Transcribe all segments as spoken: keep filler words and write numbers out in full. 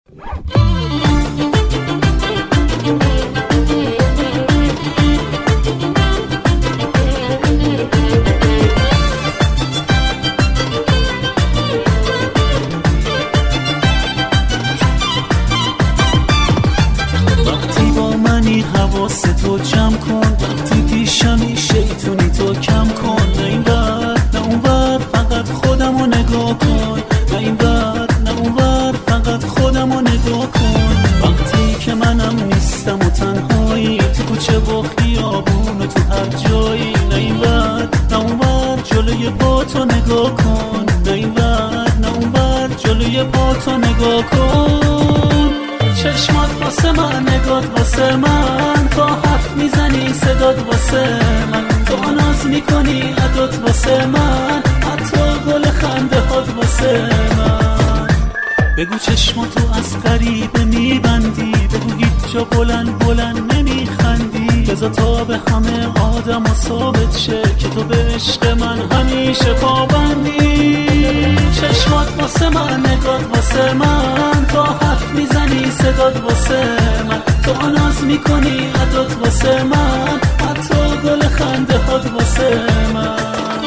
وقتی با منی حواس تو جمع کن، وقتی پیشمی شیطونی تو کم کن. نه این ور نه اون ور فقط خودمو نگاه کن، نه این ور نه اون ور فقط خودمو نگاه کن. وقتی که منم نیستم و تنهایی، تو کوچه و خیابون و تو هر جایی. نه این ور نه اون ور جلوی پا تو نگاه کن، نه این ور نه اون ور جلوی پا تو نگاه کن. چشمات واسه من، نگات واسه من، تا حرف میزنی صدات واسه من، تو ناز میکنی عدات واسه من، حتی گل خنده هات واسه من. بگو چشماتو از غریبه میبندی، بگو هیچ جا بلند بلند نمیخندی، بذار تا به همه آدم و ثابت شه که تو به عشق من همیشه پابندی. چشمات واسه من، نگات واسه من، تا حرف میزنی صدات واسه من، تو ناز میکنی عدات واسه من، حتی گل خنده هات واسه من.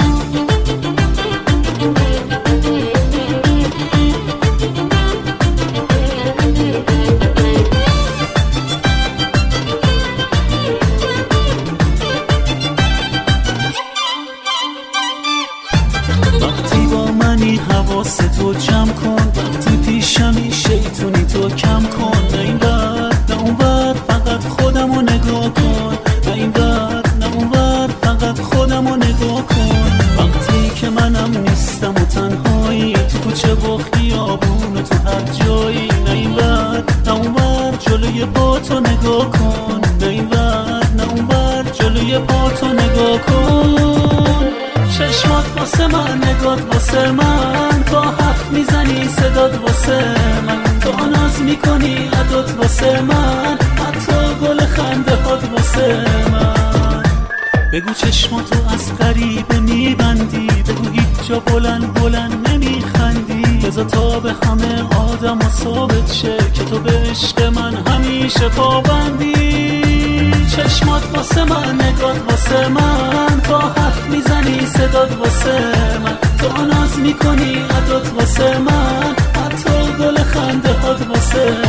وقتی با منی حواس تو جمع کن، وقتی پیشمی شیطونی تو کم کن. نه این ور نه اون ور فقط خودمو نگاه کن، نه این ور نه اون ور فقط خودمو نگاه کن. وقتی که منم نیستم و تنهایی، تو کوچه و خیابون و تو هر جایی. نه این ور نه اون ور جلوی پا تو نگاه کن، نه این ور نه اون ور جلوی پا تو نگاه کن. چشمات واسه من، نگات واسه من، تا حرف میزنی صدات واسه من، تو ناز میکنی عدات واسه من، حتی گل خنده هات واسه من. بگو چشماتو از غریبه میبندی، بگو هیچ جا بلند بلند نمیخندی، بذار تا به همه آدم و ثابت شه که تو به عشق من همیشه پابندی. چشمات واسه من، نگات واسه من، تا حرف میزنی صدات واسه من، تو ناز میکنی عدات واسه من، حتی گل خنده هات واسه